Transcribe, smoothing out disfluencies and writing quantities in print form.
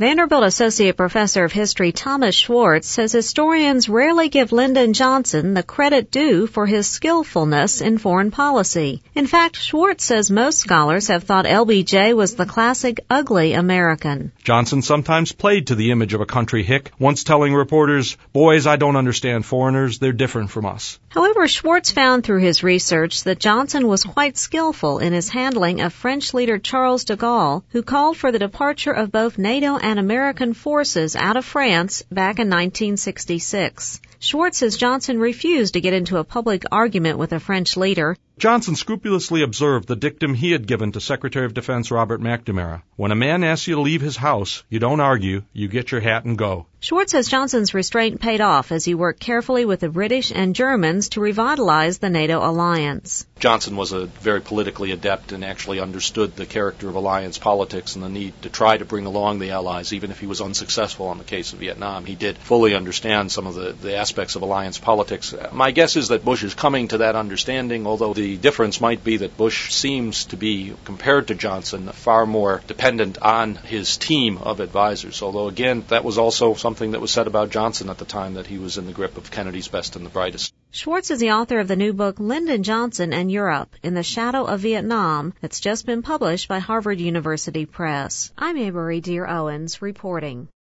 Vanderbilt Associate Professor of History Thomas Schwartz says historians rarely give Lyndon Johnson the credit due for his skillfulness in foreign policy. In fact, Schwartz says most scholars have thought LBJ was the classic ugly American. Johnson sometimes played to the image of a country hick, once telling reporters, "Boys, I don't understand foreigners, they're different from us." However, Schwartz found through his research that Johnson was quite skillful in his handling of French leader Charles de Gaulle, who called for the departure of both NATO and American forces out of France back in 1966. Schwartz says Johnson refused to get into a public argument with the French leader. Johnson scrupulously observed the dictum he had given to Secretary of Defense Robert McNamara. When a man asks you to leave his house, you don't argue, you get your hat and go. Schwartz says Johnson's restraint paid off as he worked carefully with the British and Germans to revitalize the NATO alliance. Johnson was a very politically adept and actually understood the character of alliance politics and the need to try to bring along the Allies, even if he was unsuccessful in the case of Vietnam. He did fully understand some of the aspects of alliance politics. My guess is that Bush is coming to that understanding, although the difference might be that Bush seems to be, compared to Johnson, far more dependent on his team of advisors, although again, that was also something that was said about Johnson at the time, that he was in the grip of Kennedy's best and the brightest. Schwartz is the author of the new book Lyndon Johnson and Europe, In the Shadow of Vietnam, that's just been published by Harvard University Press. I'm Avery Dear Owens reporting.